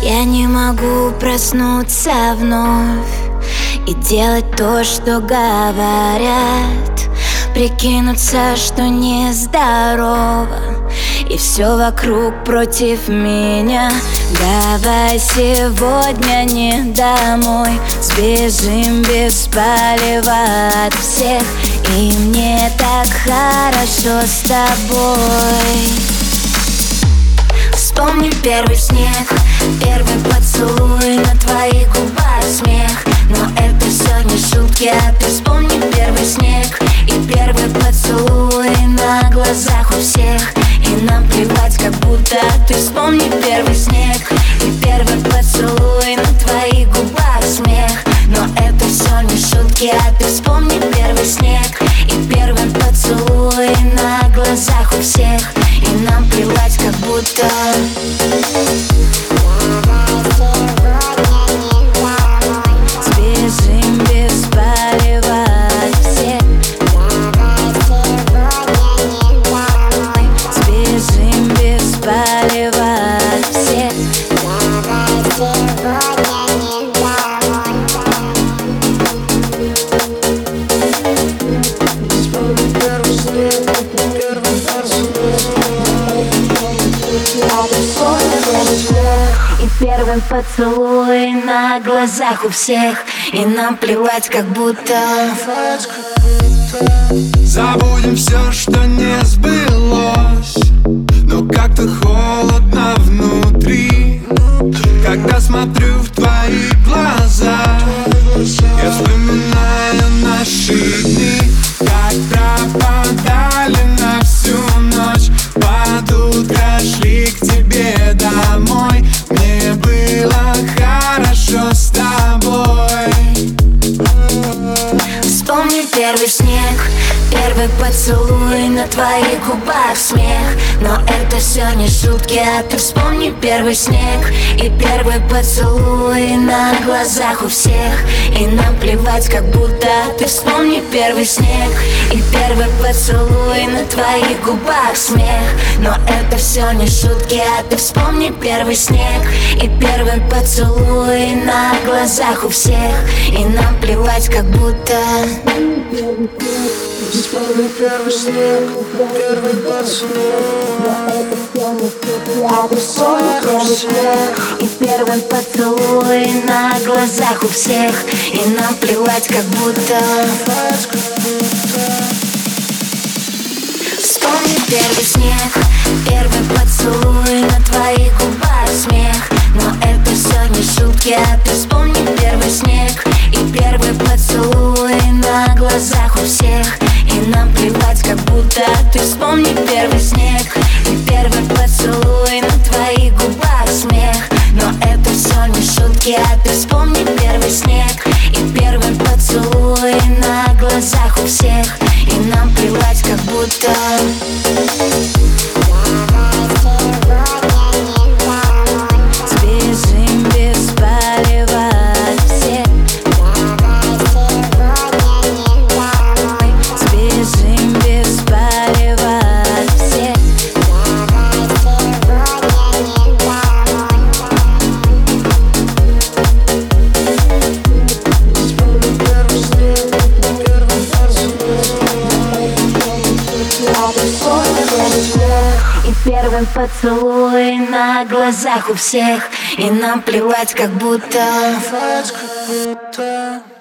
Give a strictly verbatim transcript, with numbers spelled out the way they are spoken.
Я не могу проснуться вновь и делать то, что говорят, прикинуться, что нездорово, и все вокруг против меня. Давай сегодня не домой, сбежим без палева от всех, и мне так хорошо с тобой. Вспомни первый снег, первый поцелуй, на твоих губах смех. Но это все не шутки, а ты вспомни первый снег и первый поцелуй на глазах у всех. И нам плевать, как будто ты вспомни первый снег и первый поцелуй, на твоих губах смех. Но это все не шутки, а ты вспомни первый снег и первый поцелуй на глазах у всех. И нам плевать, как будто сбежим без палева от всех. Сбежим без палева от всех. И первый поцелуй на глазах у всех. И нам плевать, как будто забудем все, что не сбылось. Но как-то холодно внутри, когда смотрю в твои глаза. Я вспоминаю наши дни, как пропадали на всю ночь. Под утро шли к тебе домой. Мне было хорошо с тобой. Вспомни первый снег, первый поцелуй, на твоих губах смех. Но это все не шутки, а ты вспомни первый снег и первый поцелуй на глазах у всех. И нам плевать, как будто ты вспомни первый снег и первый поцелуй, на твоих губах смех. Но это все не шутки, а ты вспомни первый снег и первый поцелуй на глазах у всех. И нам плевать, как будто вспомни первый снег, первый поцелуй, и первый поцелуй на глазах у всех. И нам плевать, как будто вспомни первый снег, первый поцелуй, на твоих губах смех. Но это все не шутки, а ты вспомни первый снег и первый поцелуй на глазах у всех. И нам плевать, как будто ты вспомни первый снег и первый поцелуй, на твоих губах смех. Но это все не шутки, а ты вспомни первый снег и первый поцелуй на глазах у всех. И нам плевать, как будто сбежим без палева от всех. Сбежим без палева от всех. И первый поцелуй на глазах у всех. И нам плевать, как будто